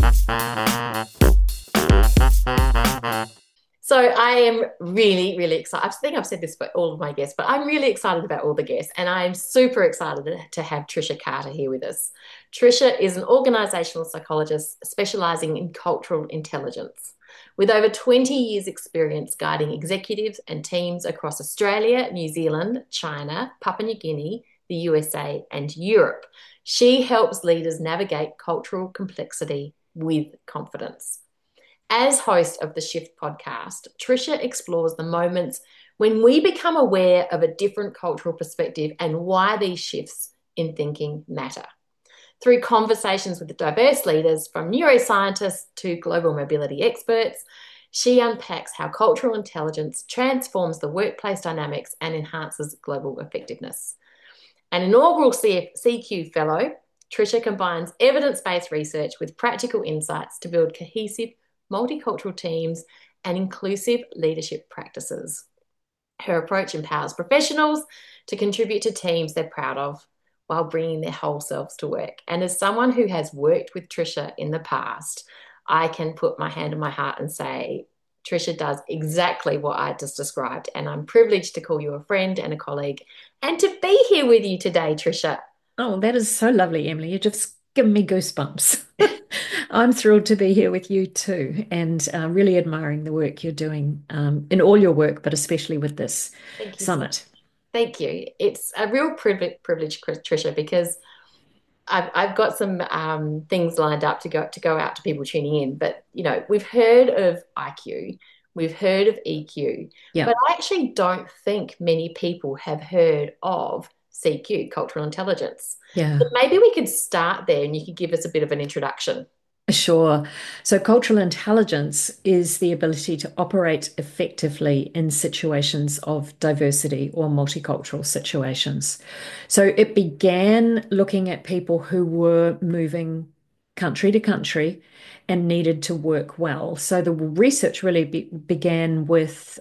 So I am really, really excited. I think I've said this for all of my guests, but I'm really excited about all the guests, and I'm super excited to have Trisha Carter here with us. Trisha is an organizational psychologist specializing in cultural intelligence. With over 20 years' experience guiding executives and teams across Australia, New Zealand, China, Papua New Guinea, the USA, and Europe, she helps leaders navigate cultural complexity with confidence. As host of the Shift podcast, Trisha explores the moments when we become aware of a different cultural perspective and why these shifts in thinking matter. Through conversations with diverse leaders, from neuroscientists to global mobility experts, she unpacks how cultural intelligence transforms the workplace dynamics and enhances global effectiveness. An inaugural CQ fellow, Trisha combines evidence based research with practical insights to build cohesive, multicultural teams and inclusive leadership practices. Her approach empowers professionals to contribute to teams they're proud of while bringing their whole selves to work. And as someone who has worked with Trisha in the past, I can put my hand on my heart and say, Trisha does exactly what I just described. And I'm privileged to call you a friend and a colleague and to be here with you today, Trisha. Oh, that is so lovely, Emily. You just given me goosebumps. I'm thrilled to be here with you too, and really admiring the work you're doing in all your work, but especially with this Thank you so much. summit. Thank you. It's a real privilege, Trisha, because I've got some things lined up to go out to people tuning in. But we've heard of IQ, we've heard of EQ, Yeah. but I actually don't think many people have heard of CQ, cultural intelligence. So Yeah. maybe we could start there, and you could give us a bit of an introduction. Sure. So, cultural intelligence is the ability to operate effectively in situations of diversity or multicultural situations. So, it began looking at people who were moving country to country and needed to work well. So, the research really began with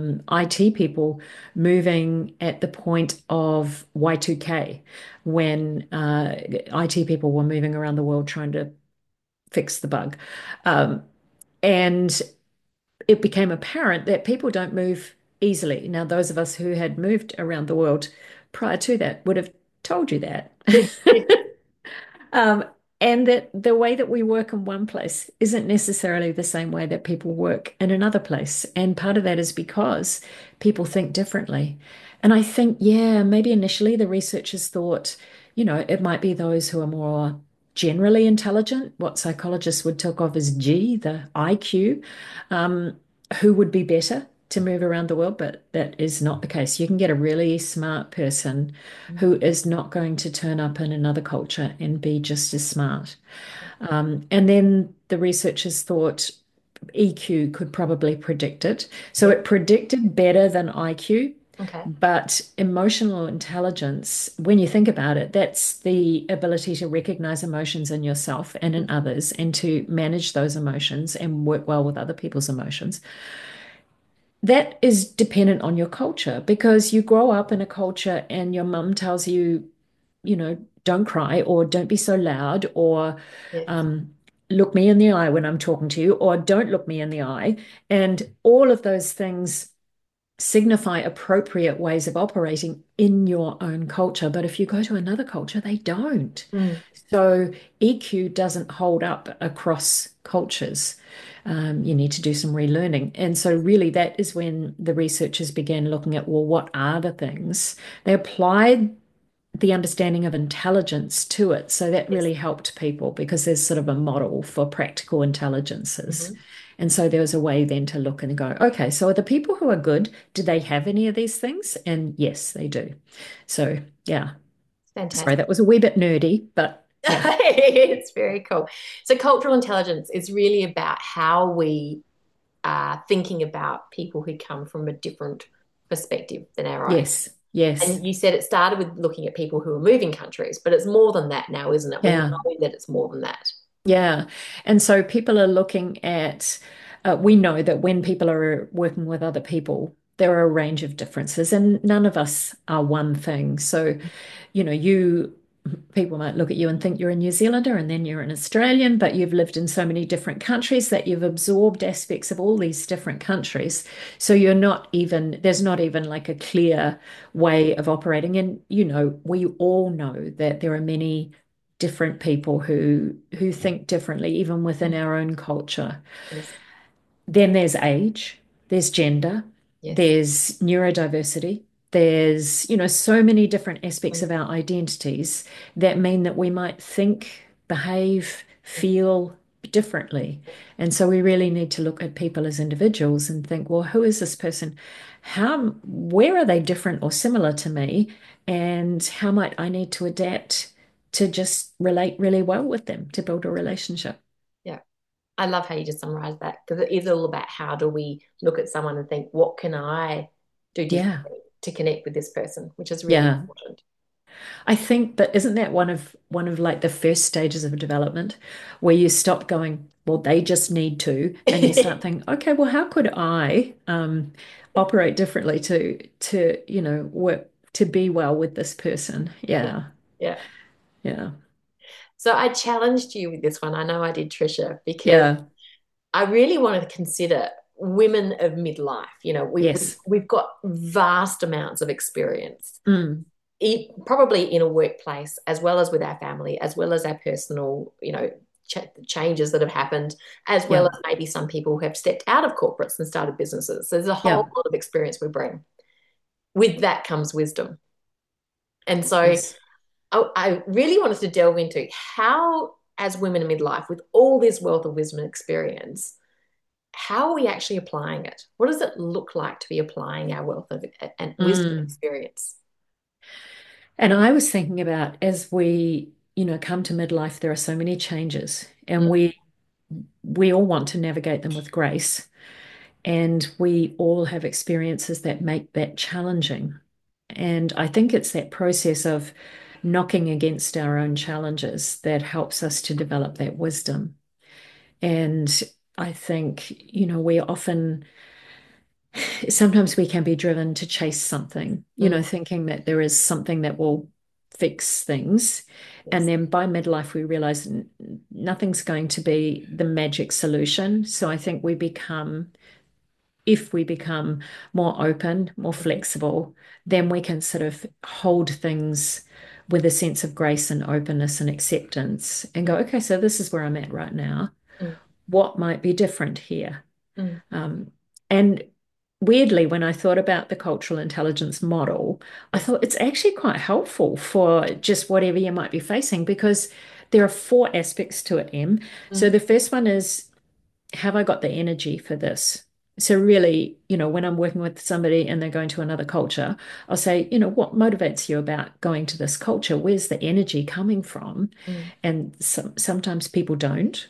IT people moving at the point of Y2K, when IT people were moving around the world trying to fix the bug. Um, and it became apparent that people don't move easily. Now, those of us who had moved around the world prior to that would have told you that. Um, and that the way that we work in one place isn't necessarily the same way that people work in another place. And part of that is because people think differently. And I think, yeah, maybe initially the researchers thought, it might be those who are more generally intelligent, what psychologists would talk of as G, the IQ, um, who would be better to move around the world, but that is not the case. You can get a really smart person who is not going to turn up in another culture and be just as smart. And then the researchers thought EQ could probably predict it. So Yeah. it predicted better than IQ. Okay. But emotional intelligence, when you think about it, that's the ability to recognize emotions in yourself and in others and to manage those emotions and work well with other people's emotions. That is dependent on your culture because you grow up in a culture and your mum tells you, don't cry or don't be so loud or Yes. um, look me in the eye when I'm talking to you or don't look me in the eye. And all of those things signify appropriate ways of operating in your own culture. But if you go to another culture, they don't. Mm. So EQ doesn't hold up across cultures. You need to do some relearning. And so, really, that is when the researchers began looking at, well, what are the things? They applied the understanding of intelligence to it. So that Yes. really helped people because there's sort of a model for practical intelligences. Hmm. And so there was a way then to look and go, okay, so are the people who are good, do they have any of these things? And yes, they do. So yeah, sorry, Fantastic. that was a wee bit nerdy, but yeah. It's very cool. So, cultural intelligence is really about how we are thinking about people who come from a different perspective than our own. Yes, yes. And you said it started with looking at people who are moving countries, but it's more than that now, isn't it? We Yeah. know that it's more than that. Yeah. And so people are looking at, we know that when people are working with other people, there are a range of differences, and none of us are one thing. So, you people might look at you and think you're a New Zealander and then you're an Australian, but you've lived in so many different countries that you've absorbed aspects of all these different countries. So you're not even, there's not even like a clear way of operating. And, we all know that there are many different people who think differently, even within Mm. our own culture. Yes. Then there's age, there's gender, Yes. there's neurodiversity, there's, so many different aspects Mm. of our identities that mean that we might think, behave, feel differently. And so we really need to look at people as individuals and think, well, who is this person? Where are they different or similar to me? And how might I need to adapt to just relate really well with them to build a relationship? Yeah. I love how you just summarized that because it is all about how do we look at someone and think, what can I do Yeah. differently to connect with this person, which is really Yeah. important. I think, but isn't that one of like the first stages of development where you stop going, well, they just need to, and you start thinking, okay, well, how could I operate differently to work to be well with this person? Yeah. Yeah, Yeah. yeah, So I challenged you with this one. I know I did, Trisha, because yeah. I really wanted to consider women of midlife. Yes. We've got vast amounts of experience, Mm, probably in a workplace, as well as with our family, as well as our personal, changes that have happened, as well yeah, as maybe some people who have stepped out of corporates and started businesses. So there's a whole yeah. lot of experience we bring. With that comes wisdom. And so Yes. I really wanted to delve into how, as women in midlife, with all this wealth of wisdom and experience, how are we actually applying it? What does it look like to be applying our wealth of and wisdom and Mm. experience? And I was thinking about as we, come to midlife, there are so many changes, and Mm, we all want to navigate them with grace. And we all have experiences that make that challenging. And I think it's that process of knocking against our own challenges that helps us to develop that wisdom. And I think, we often, sometimes we can be driven to chase something, mm, thinking that there is something that will fix things. And yes. then by midlife, we realize nothing's going to be the magic solution. So I think if we become more open, more Mhm. flexible, then we can sort of hold things with a sense of grace and openness and acceptance and go, okay, so this is where I'm at right now. Mm, What might be different here? mm, Um, and weirdly, when I thought about the cultural intelligence model, I yes. thought it's actually quite helpful for just whatever you might be facing because there are four aspects to it, Em. So Mm, the first one is, have I got the energy for this? So really, when I'm working with somebody and they're going to another culture, I'll say, what motivates you about going to this culture? Where's the energy coming from? mm, And sometimes people don't,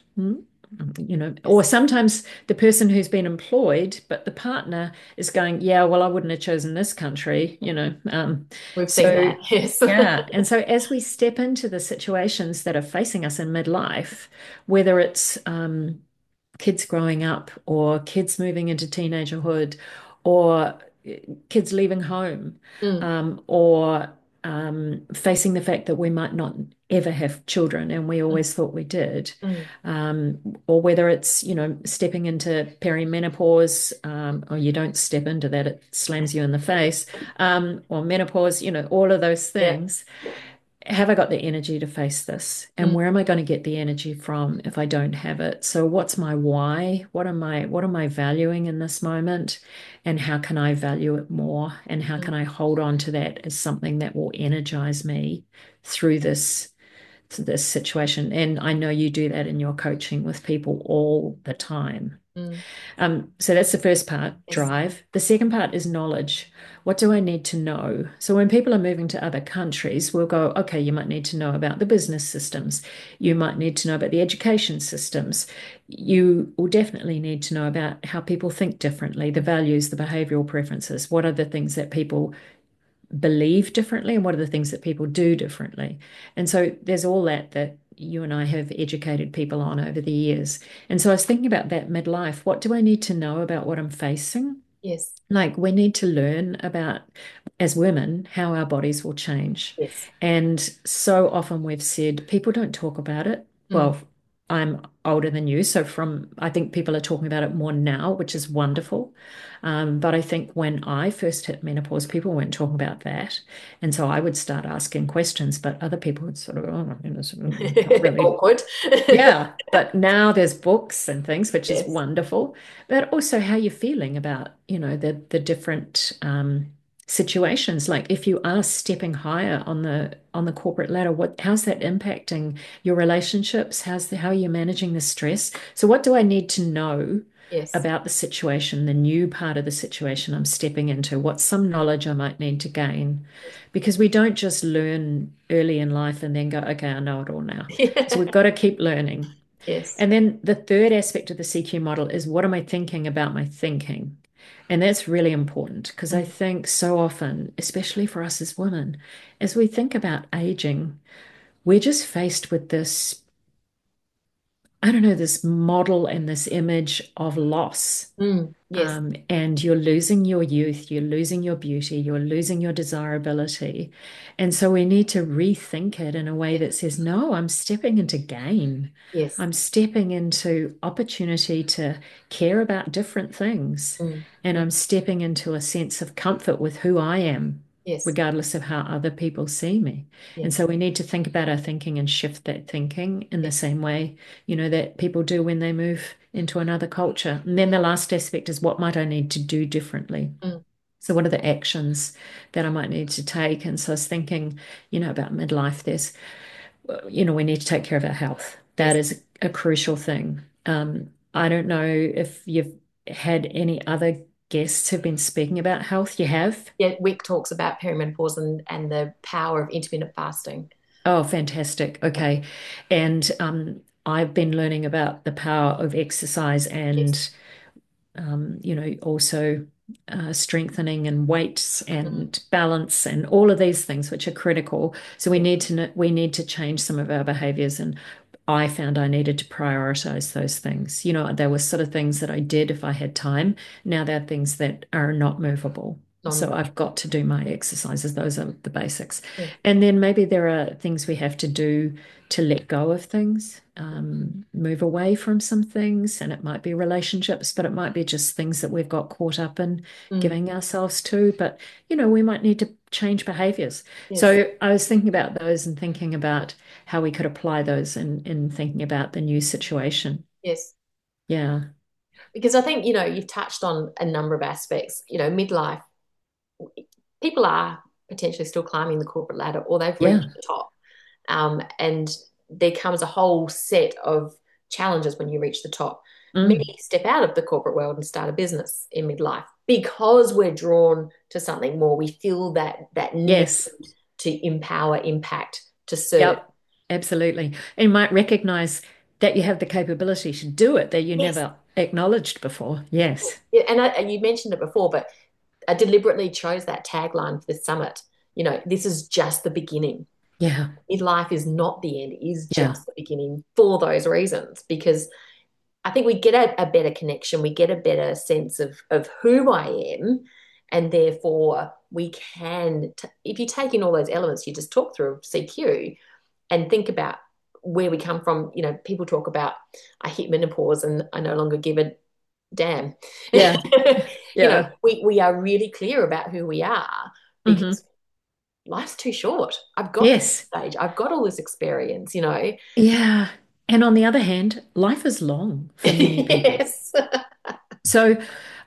or yes. sometimes the person who's been employed, but the partner is going, yeah, well, I wouldn't have chosen this country. We've seen So that. Yes. yeah. And so as we step into the situations that are facing us in midlife, whether it's kids growing up or kids moving into teenagerhood or kids leaving home Mm, or facing the fact that we might not ever have children and we mm, always thought we did. mm, Or whether it's, stepping into perimenopause, or you don't step into that, it slams you in the face, or menopause, all of those yeah. things. Have I got the energy to face this? And Mm, where am I going to get the energy from if I don't have it? So what's my why? What am I valuing in this moment? And how can I value it more? And how mm, can I hold on to that as something that will energize me through this situation? And I know you do that in your coaching with people all the time. mm, So that's the first part, yes. drive. The second part is knowledge. What do I need to know? So when people are moving to other countries, we'll go, okay, you might need to know about the business systems. You might need to know about the education systems. You will definitely need to know about how people think differently, the values, the behavioral preferences. What are the things that people believe differently and what are the things that people do differently. And so there's all that you and I have educated people on over the years. And so I was thinking about that midlife. What do I need to know about what I'm facing? Yes. Like we need to learn about, as women, how our bodies will change. Yes. And so often we've said people don't talk about it. Mm. Well, I'm older than you, so I think people are talking about it more now, which is wonderful. But I think when I first hit menopause, people weren't talking about that. And so I would start asking questions, but other people would sort of, oh, not really. Awkward. Yeah, but now there's books and things, which is Yes. wonderful. But also how you're feeling about, the different situations. Like if you are stepping higher on the corporate ladder, how's that impacting your relationships? How are you managing the stress? So what do I need to know Yes. about the situation, the new part of the situation I'm stepping into? What's some knowledge I might need to gain? Because we don't just learn early in life and then go, okay, I know it all now. So we've got to keep learning. Yes. And then the third aspect of the CQ model is what am I thinking about my thinking? And that's really important because I Mm. think so often, especially for us as women, as we think about aging, we're just faced with this, I don't know, this model and this image of loss. Mm. Yes. And you're losing your youth, you're losing your beauty, you're losing your desirability. And so we need to rethink it in a way Yes. that says, no, I'm stepping into gain. Yes. I'm stepping into opportunity to care about different things. Mm. And Mm. I'm stepping into a sense of comfort with who I am, Yes. regardless of how other people see me. And Yes. so we need to think about our thinking and shift that thinking in the Yes. same way, that people do when they move into another culture. And then the last aspect is what might I need to do differently? Mm. So what are the actions that I might need to take? And so I was thinking, about midlife, we need to take care of our health. That Yes. is a crucial thing. I don't know if you've had any other guests who've been speaking about health. You have? Yeah. Wick talks about perimenopause and the power of intermittent fasting. Oh, fantastic. Okay. And I've been learning about the power of exercise Yes. and also strengthening and weights Mm. and balance and all of these things which are critical. So Yes. we need to change some of our behaviors. And I found I needed to prioritize those things. There were sort of things that I did if I had time. Now there are things that are not movable. So Non-negotiable. I've got to do my exercises. Those are the basics. Yeah. And then maybe there are things we have to do to let go of things, move away from some things. And it might be relationships, but it might be just things that we've got caught up in Mm. giving ourselves to. But, we might need to change behaviors. Yes. So I was thinking about those and thinking about how we could apply those in thinking about the new situation. Yes. Yeah. Because I think, you've touched on a number of aspects. Midlife, people are potentially still climbing the corporate ladder or they've reached Yeah. the top. And there comes a whole set of challenges when you reach the top. Many Mm. step out of the corporate world and start a business in midlife because we're drawn to something more. We feel that need Yes. to empower, impact, to serve. Yep. Absolutely. And you might recognize that you have the capability to do it that you Yes. never acknowledged before. Yes. Yeah, and you mentioned it before, but I deliberately chose that tagline for this summit. This is just the beginning. Yeah. Midlife is not the end, it is Yeah. just the beginning for those reasons. Because I think we get a better connection, we get a better sense of who I am, and therefore we can, if you take in all those elements you just talked through of CQ and think about where we come from. People talk about I hit menopause and I no longer give a damn. Yeah. Yeah. We are really clear about who we are Hmm. because life's too short. I've got this Yes. stage, I've got all this experience. Yeah. And on the other hand, life is long for many people. Yes. So,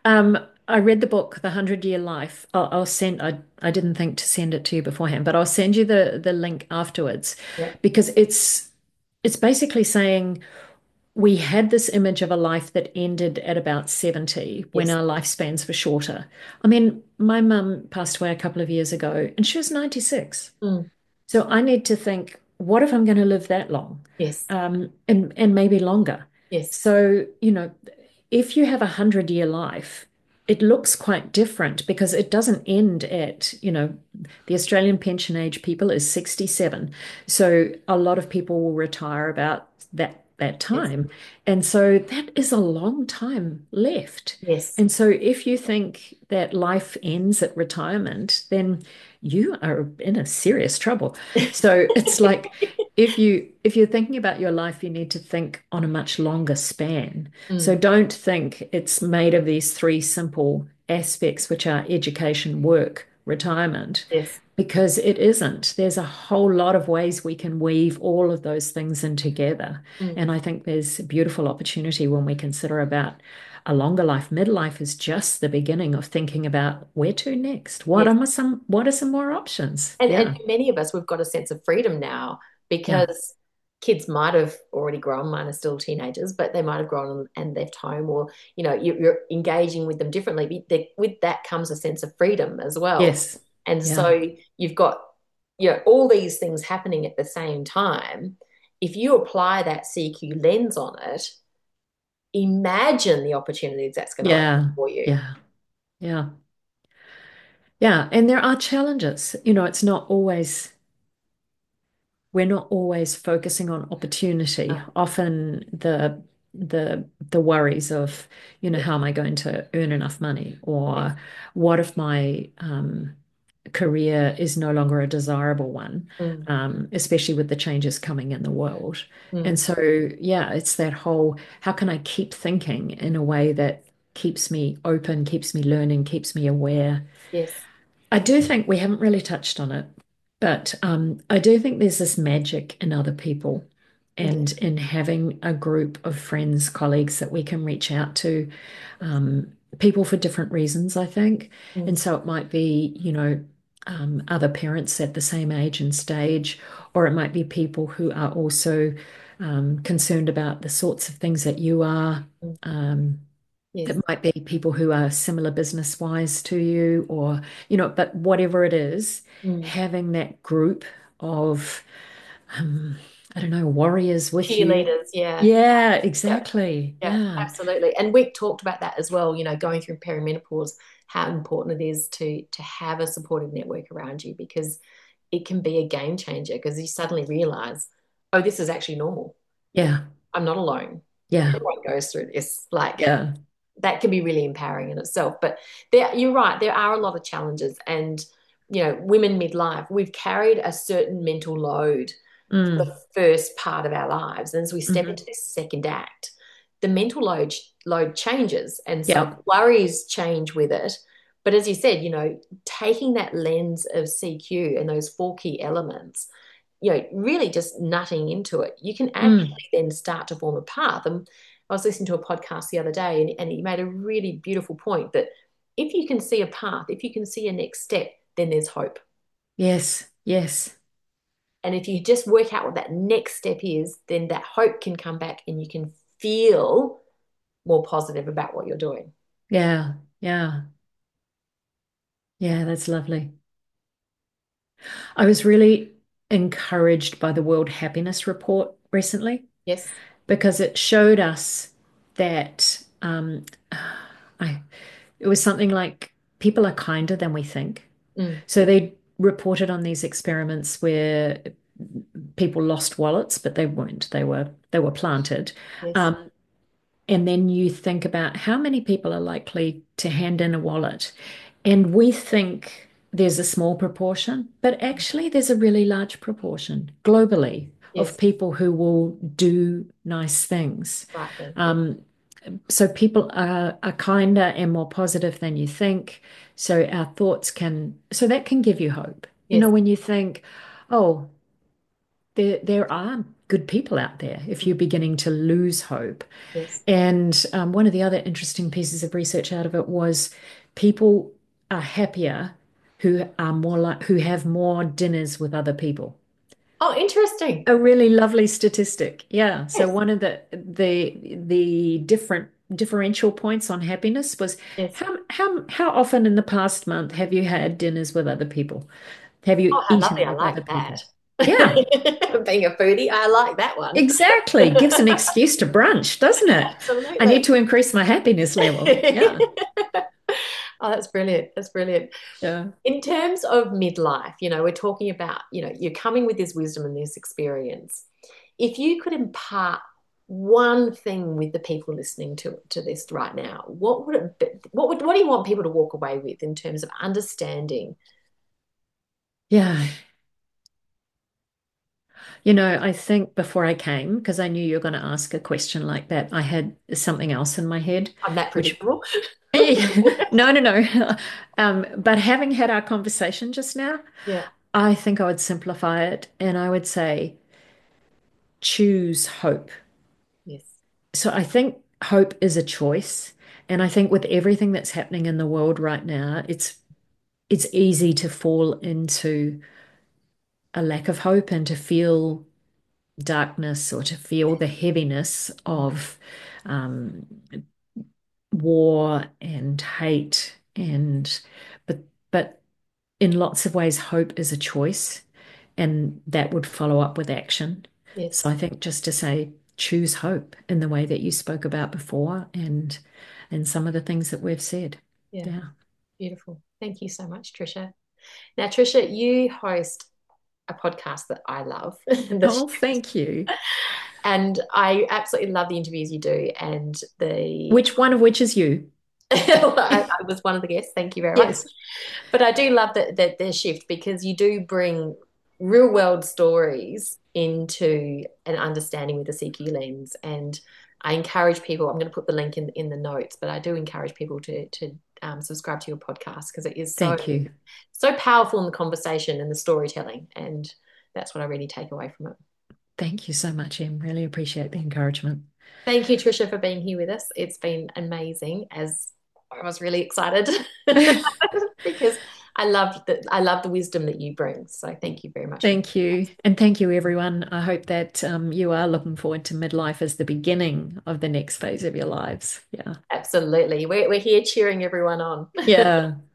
I read the book, The 100-Year Life. I'll send, I didn't think to send it to you beforehand, but I'll send you the link afterwards Yeah. because it's basically saying we had this image of a life that ended at about 70 when Yes. our lifespans were shorter. I mean, my mum passed away a couple of years ago and she was 96. Mm. So I need to think, what if I'm going to live that long? Yes. And maybe longer. Yes. So, if you have 100-year life, it looks quite different because it doesn't end at, the Australian pension age people is 67. So a lot of people will retire about that Yes. time. And so that is a long time left. Yes. And so if you think that life ends at retirement, then you are in a serious trouble. So it's like if you're thinking about your life, you need to think on a much longer span. So Mm. don't think it's made of these three simple aspects, which are education, work, retirement, Yes. because it isn't. There's a whole lot of ways we can weave all of those things in together. Mm. And I think there's a beautiful opportunity when we consider about a longer life. Midlife is just the beginning of thinking about where to next. Yes. What are some more options? And Yeah. many of us, we've got a sense of freedom now Yeah. because kids might have already grown, mine are still teenagers, but they might have grown and left home, or, you're engaging with them differently. With that comes a sense of freedom as well. Yes. And Yeah. so you've got, all these things happening at the same time. If you apply that CQ lens on it, imagine the opportunities that's going to open Yeah. for you. Yeah. Yeah. Yeah. And there are challenges. It's not always we're not always focusing on opportunity. Uh, Often the worries of, yeah. how am I going to earn enough money? Yes. Or what if my career is no longer a desirable one, Mm, especially with the changes coming in the world. And mm, so, yeah, it's that whole, how can I keep thinking in a way that keeps me open, keeps me learning, keeps me aware? yes. I do think we haven't really touched on it, but I do think there's this magic in other people Yes. and in having a group of friends, colleagues that we can reach out to, people for different reasons, I think. Mm, And so it might be, other parents at the same age and stage, or it might be people who are also concerned about the sorts of things that you are. mm, Um, it yes. might be people who are similar business wise to you, or, but whatever it is, Mm. having that group of, um, I don't know, warriors with you. Cheerleaders, yeah. Yeah, Yeah. exactly. Yeah, Yeah. absolutely. And we talked about that as well, going through perimenopause, how important it is to have a supportive network around you, because it can be a game changer, because you suddenly realize, oh, this is actually normal. Yeah. I'm not alone. Yeah. Everyone goes through this. Like, Yeah. that can be really empowering in itself. But you're right, there are a lot of challenges. And, women midlife, we've carried a certain mental load for the Mm. first part of our lives. And as we step Hmm. into this second act, the mental load changes. And so Yeah. the worries change with it. But as you said, taking that lens of CQ and those four key elements, really just nutting into it, you can Mm. actually then start to form a path. And I was listening to a podcast the other day, and he made a really beautiful point that if you can see a path, if you can see a next step, then there's hope. Yes. Yes. And if you just work out what that next step is, then that hope can come back and you can feel more positive about what you're doing. Yeah. Yeah. Yeah. That's lovely. I was really encouraged by the World Happiness Report recently, Yes. because it showed us that it was something like people are kinder than we think. Mm. So they reported on these experiments where people lost wallets, but they weren't. They were planted. Yes. Um, and then you think about how many people are likely to hand in a wallet. And we think there's a small proportion, but actually there's a really large proportion globally of Yes. people who will do nice things. Right thing. Yeah. Um, so people are kinder and more positive than you think. So our thoughts so that can give you hope. Yes. When you think, oh, there are good people out there if you're Mm. beginning to lose hope. Yes. And one of the other interesting pieces of research out of it was people are happier who have more dinners with other people. Oh, interesting. A really lovely statistic. Yeah. So Yes. one of the different differential points on happiness was Yes. how often in the past month have you had dinners with other people? Have you Oh, how lovely. eaten I with other like people? that. Yeah, Being a foodie, I like that one. exactly. Gives an excuse to brunch, doesn't it? I Absolutely. need to increase my happiness level. Yeah. Oh, that's brilliant. That's brilliant. Yeah. In terms of midlife, we're talking about, you're coming with this wisdom and this experience. If you could impart one thing with the people listening to this right now, what would it be, what do you want people to walk away with in terms of understanding? Yeah. I think before I came, because I knew you were going to ask a question like that, I had something else in my head, I'm that which, predictable. no, no, no. But having had our conversation just now, Yeah. I think I would simplify it and I would say, choose hope. Yes. So I think hope is a choice. And I think with everything that's happening in the world right now, it's easy to fall into a lack of hope and to feel darkness or to feel the heaviness of um, war and hate and but in lots of ways hope is a choice and that would follow up with action. So Yes. I think just to say choose hope in the way that you spoke about before and some of the things that we've said. Yeah. Yeah. Beautiful. Thank you so much, Trisha. Now, Trisha, you host a podcast that I love, Oh, thank you. and I absolutely love the interviews you do. And the Which one of which is you? I was one of the guests. Thank you very much. Yes. But I do love that the shift because you do bring real world stories into an understanding with the CQ lens. And I encourage people, I'm going to put the link in the notes, but I do encourage people to subscribe to your podcast because it is Thank you. so powerful in the conversation and the storytelling. And that's what I really take away from it. Thank you so much, Em. Really appreciate the encouragement. Thank you, Trisha, for being here with us. It's been amazing as I was really excited because I love the wisdom that you bring. So thank you very much for Thank you. And thank you, everyone. I hope that you are looking forward to midlife as the beginning of the next phase of your lives. Yeah. absolutely. We're here cheering everyone on. Yeah.